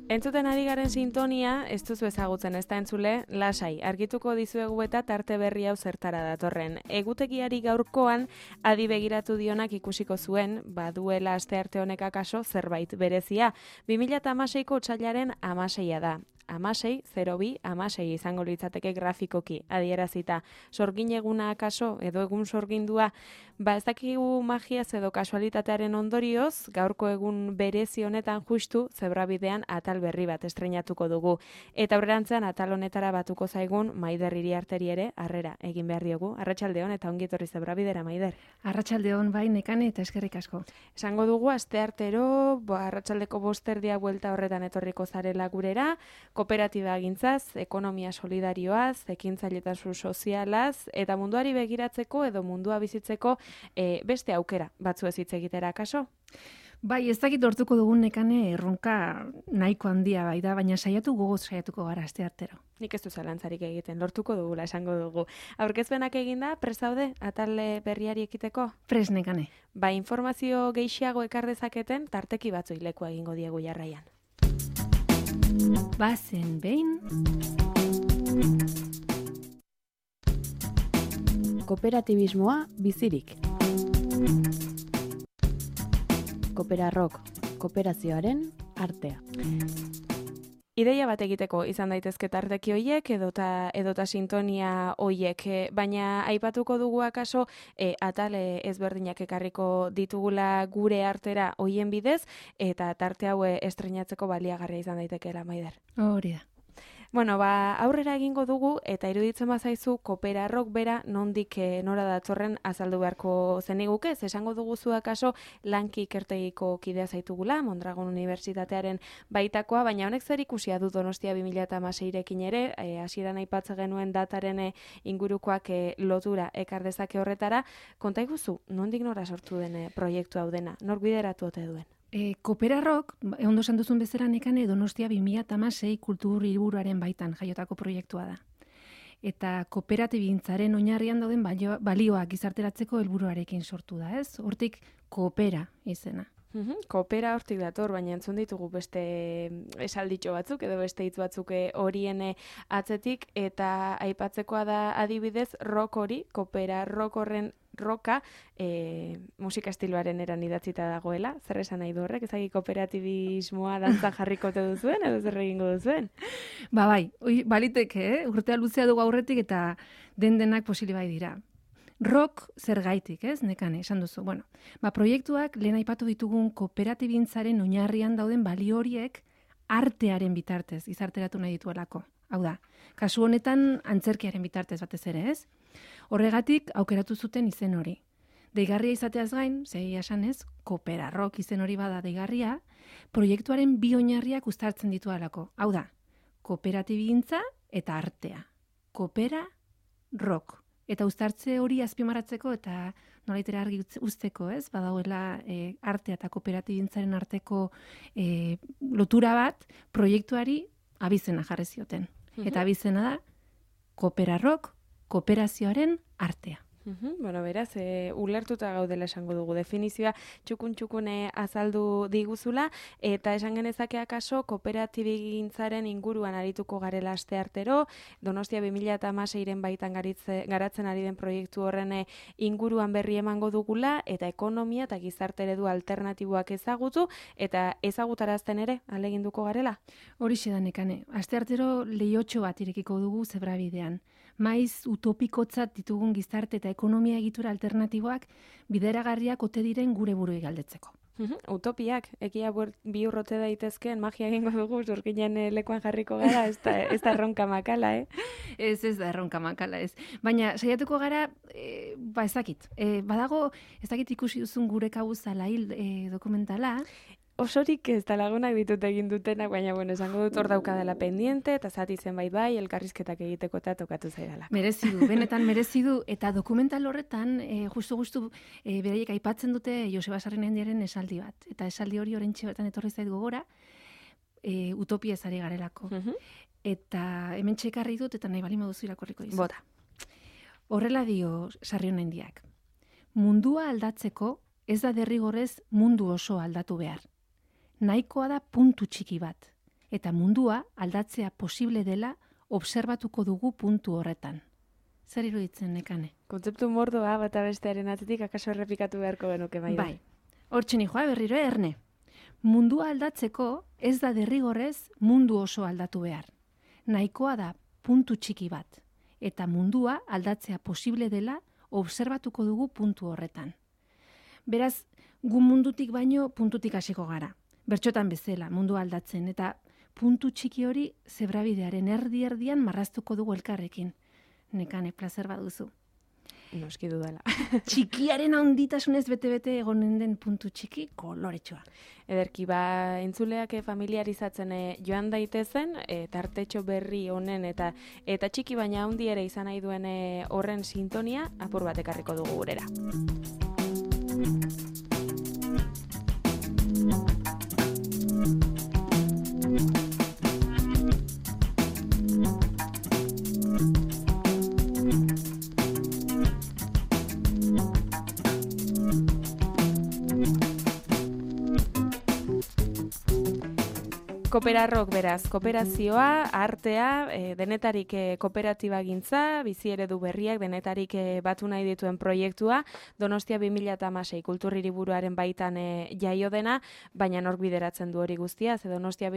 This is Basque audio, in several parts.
Entzuten ari garen sintonia, ez duzu ezagutzen ez da entzule, lasai, argituko dizuegu eta tarte berri hau zertara datorren. Egutegiari gaurkoan, adi begiratu dionak ikusiko zuen, baduela astearte honek akaso zerbait berezia. 2016ko otsailaren 16 da. 16, 02, 16 izango litzateke grafikoki, adierazita. Sorgin eguna akaso, edo egun sorgindua, ez dakigu magiaz edo kasualitatearen ondorioz, gaurko egun berezi honetan justu, zebrabidean atal berri bat estreinatuko dugu. Eta aurrerantzean atal honetara batuko zaigun Maider Iriarteri ere harrera egin behar diogu. Arratsaldeon eta ongi etorri zebrabidera, Maider. Arratsaldeon bai, Nekane eta eskerrik asko. Esango dugu asteartero, arratsaldeko 5 buelta horretan etorriko zarela gurera, kooperatiba gintzaz, ekonomia solidarioaz, ekintzailetasun sozialaz, eta munduari begiratzeko edo mundua bizitzeko beste aukera batzu ez hitz egitera akaso? Bai, ez dakit lortuko dugun Nekane erronka nahiko handia bai da, baina gogoz saiatuko gara asteartero. Nik ez du zalantzarik egiten, lortuko dugula esango dugu. Aurkezpenak eginda, prest daude atal berriari ekiteko? Prest, Nekane. Informazio gehiago ekar dezaketen, tarteki batzui leku egingo diegu jarraian. Bazen behin kooperatibismoa bizirik. Kooperarrok, kooperazioaren artea. Ideia bat egiteko izan daitezke tarteki hoiek edota sintonia hoiek, baina aipatuko dugu akaso atale ezberdinak ekarriko ditugula gure artera hoien bidez, eta tarte hau estreinatzeko baliagarria izan daitekeela, Maider. Hori da. Bueno, aurrera egingo dugu eta iruditzen bazaizu Kooperarrok bera nondik nora datorren azaldu beharko zeniguke, esango dugu zu akaso lanki ikertegiko kidea zaitugula, Mondragon Unibertsitatearen baitakoa, baina honek zer ikusia du Donostia 2016rekin ere, hasieran aipatze genuen dataren ingurukoak lotura ekar dezake horretara, konta iguzu, nondik nora sortu den proiektu hau dena, nor bideratu ote duen? Kooperarrok, ondo esan duzun bezala Nekane, Donostia 2016 kultur hiriburuaren baitan jaiotako proiektua da. Eta kooperatibigintzaren oinarrian dauden balioak gizarteratzeko helburuarekin sortu da, ez? Hortik koopera izena. Koopera hortik dator, baina entzun ditugu beste esalditxo batzuk edo beste hitz batzuk horien atzetik, eta aipatzekoa da adibidez rock hori, koopera rock horren roka musika estiloaren eran idatzita dagoela. Zer esan nahi du horrek? Ezagik kooperatibismoa dantzan jarrikote duzuen edo zer egingo duzuen? Bai, baliteke, urtea luzea dugu aurretik eta denak posile bai dira. Rock zer gaitik, ez, Nekane, esan duzu. Bueno, proiektuak lehen aipatu ditugun kooperatibigintzaren oinarrian dauden balio horiek artearen bitartez gizarteratu nahi dituelako. Hau da, kasu honetan antzerkiaren bitartez batez ere, ez? Horregatik aukeratu zuten izen hori. Deigarria izateaz gain, zehi esanez, Kooperarrok izen hori bada deigarria, proiektuaren bi oinarriak uztartzen dituelako. Hau da, kooperatibigintza eta artea. Kooperarrok. Eta uztartze hori azpimarratzeko eta nolaitera argi uzteko, ez? Badauela artea eta kooperatibigintzaren arteko lotura bat proiektuari abizena jarri zioten. Eta abizena da Kooperarrok, kooperazioaren artea. Bueno, beraz, ulertuta gaudela esango dugu definizioa txukun-txukune azaldu diguzula, eta esan genezake akaso kooperatibigintzaren inguruan arituko garela asteartero, Donostia 2016ren baitan garatzen ari den proiektu horren inguruan berri emango dugula, eta ekonomia eta gizarte eredu alternatiboak ezagutu, eta ezagutarazten ere aleginduko garela? Horixe da, Nekane. Asteartero lehiotxo bat irekiko dugu zebrabidean. Maiz utopikotzat ditugun gizarte eta ekonomia egitura alternatiboak bideragarriak ote diren gure buruei galdetzeko. Utopiak, egia bihurrote daitezkeen magia egingo dugu, zurkinen lekuan jarriko gara, ez da erronka makala, Ez da erronka makala, ez. Baina saiatuko gara, ezakit. Badago, ezakit ikusi duzun gure kabuzala dokumentala, Osorik ez da lagunak ditut egin dutenak, baina esango dut hor daukadala pendiente, eta zati zenbait bai, elkarrizketak egiteko eta tokatu zaidalako. Merezi du, benetan merezi du, eta dokumental horretan, justu beraiek aipatzen dute Joseba Sarrinaindiaren esaldi bat. Eta esaldi hori orentxe bertan etorri zait gogora, utopia ezari garelako. Eta hemen txekarri dut, eta nahi bali moduzu irakorriko dizu. Bota. Horrela dio Sarrinaindiak. Mundua aldatzeko ez da derrigorrez mundu oso aldatu behar. Nahikoa da puntu txiki bat. eta mundua aldatzea posible dela obserbatuko dugu puntu horretan. Zer iruditzen, Nekane? Kontzeptu mordoa bata bestearen atzetik akaso errepikatu beharko genuke Maider. Bai, hortzen joa berriro, Erne. Mundua aldatzeko ez da derrigorrez mundu oso aldatu behar. Nahikoa da puntu txiki bat, eta mundua aldatzea posible dela obserbatuko dugu puntu horretan. Beraz, gu mundutik baino puntutik hasiko gara. Bertxotan bezala, mundua aldatzen, eta puntu txiki hori zebrabidearen erdi-erdian marraztuko dugu elkarrekin. Nekane, plazer baduzu. Noski dudala. Txikiaren handitasunez bete-bete egonen den puntu txiki koloretsua. Ederki, entzuleak familiarizatzen joan daitezen, tartetxo berri honen eta txiki baina handi ere izan nahi duen horren sintonia apur bat ekarriko dugu gurera. Kooperarrok beraz, kooperazioa, artea, denetarik kooperatiba gintza, bizi eredu berriak, denetarik batu nahi dituen proiektua, Donostia 2016 kulturhiriburuaren baitan jaio dena, baina nork bideratzen du hori guztia, ze Donostia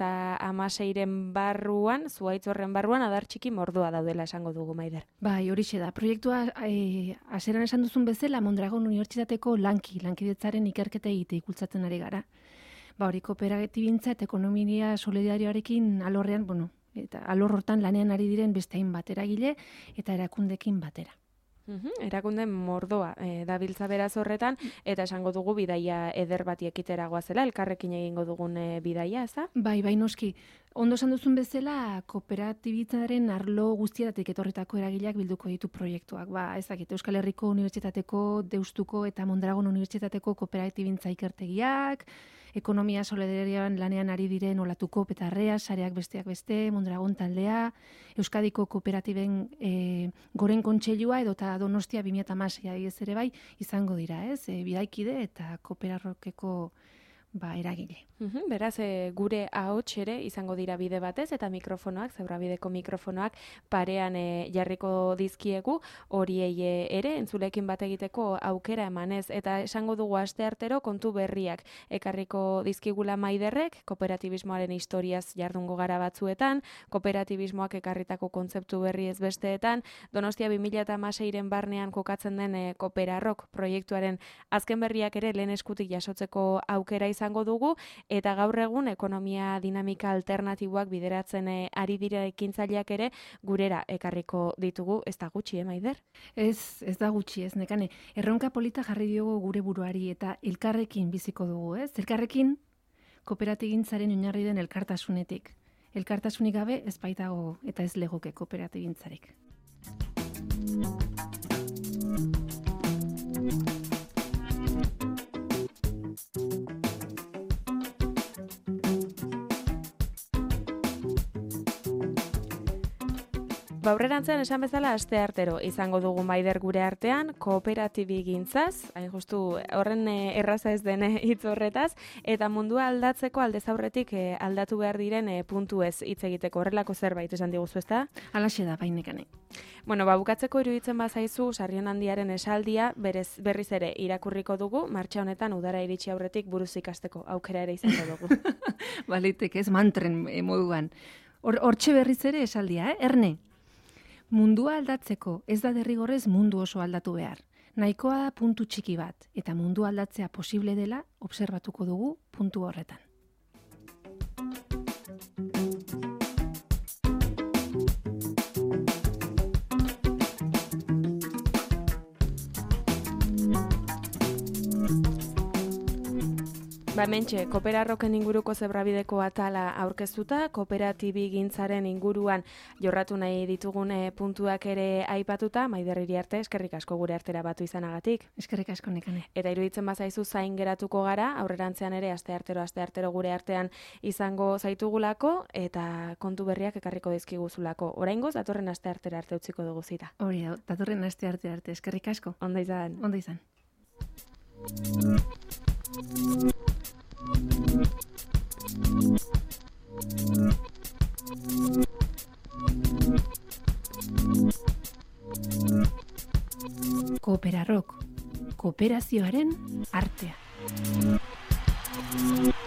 2016ren barruan, zuhaitz horren barruan, adar txiki mordoa daudela esango dugu, Maider. Bai, horixe da. Proiektua, hasieran esan duzun bezala, Mondragon Unibertsitateko lankidetzaren ikerketa egite ikultzatzen ari gara. Hori kooperatibintza eta ekonomia solidarioarekin alorrean, eta alor hortan lanean ari diren beste hainbat eragile eta erakundekin batera. Erakunde mordoa dabiltza beraz horretan, eta esango dugu bidaia eder bati ekitera goazela, elkarrekin egingo dugun bidaia, eza? Bai, noski. Ondo esan duzun bezala, kooperatibitzaren arlo guztietatik etorritako eragileak bilduko ditu proiektuak. Ezakit, Euskal Herriko Unibertsitateko, Deustuko eta Mondragon Unibertsitateko kooperatibintza ikertegiak, ekonomia solidarioan lanean ari diren Olatuko petarrea, sareak besteak beste, Mondragon taldea, Euskadiko kooperatiben goren kontseilua edota Donostia 2016 ere bai izango dira, bidaikide eta kooperarrokeko eragile. Beraz, gure ahots ere izango dira bide batez eta mikrofonoak, zebrabideko mikrofonoak parean jarriko dizkiegu, horiei ere entzulekin bat egiteko aukera emanez, eta esango dugu asteartero kontu berriak ekarriko dizkigula Maiderrek, kooperatibismoaren historiaz jardungo gara batzuetan, kooperatibismoak ekarritako kontzeptu berri ez besteetan, Donostia 2016ren barnean kokatzen den Kooperarrok proiektuaren azken berriak ere lehen eskutik jasotzeko aukera izango dugu, eta gaur egun ekonomia dinamika alternatiboak bideratzen ari dira ekintzaileak ere gurera ekarriko ditugu, ez da gutxi, Maider? Ez da gutxi, ez Nekane. Erronka polita jarri diogu gure buruari eta elkarrekin biziko dugu, ez? Elkarrekin kooperatigintzaren oinarri den elkartasunetik. Elkartasunik gabe ez baitago eta ez legoke kooperatibintzarik. Aurrerantzean esan bezala asteartero izango dugu Maider gure artean, kooperatibigintzaz, hain justu horren erraza ez den hitz horretaz, eta mundua aldatzeko aldez aurretik aldatu behar diren puntu ez hitz egiteko horrelako zerbait esan diguzu, ezta? Halaxe da, Nekane. Bukatzeko iruditzen bazaizu Sarrion Handiaren esaldia berriz ere irakurriko dugu, martxa honetan udara iritsi aurretik buruz ikasteko aukera ere izango dugu. Balitek ez mantren moduan. Hortxe berriz ere esaldia, Erne? Mundua aldatzeko ez da derrigorrez mundu oso aldatu behar. Nahikoa da puntu txiki bat, eta mundua aldatzea posible dela obserbatuko dugu puntu horretan. Hementxe, Kooperarroken inguruko zebrabideko atala aurkeztuta, kooperatibigintzaren inguruan jorratu nahi ditugun puntuak ere aipatuta, Maider Iriarte, eskerrik asko gure artera batu izanagatik. Eskerrik asko, Nekane. Eta iruditzen bazaizu zain geratuko gara, aurrerantzean ere asteartero gure artean izango zaitugulako, eta kontu berriak ekarriko dizkiguzulako. Oraingoz, datorren asteartera arte utziko dugu zita. Hori da, datorren astearte arte, eskerrik asko. Ondo izan. Ondo izan. Koperarok, kooperazioaren artea.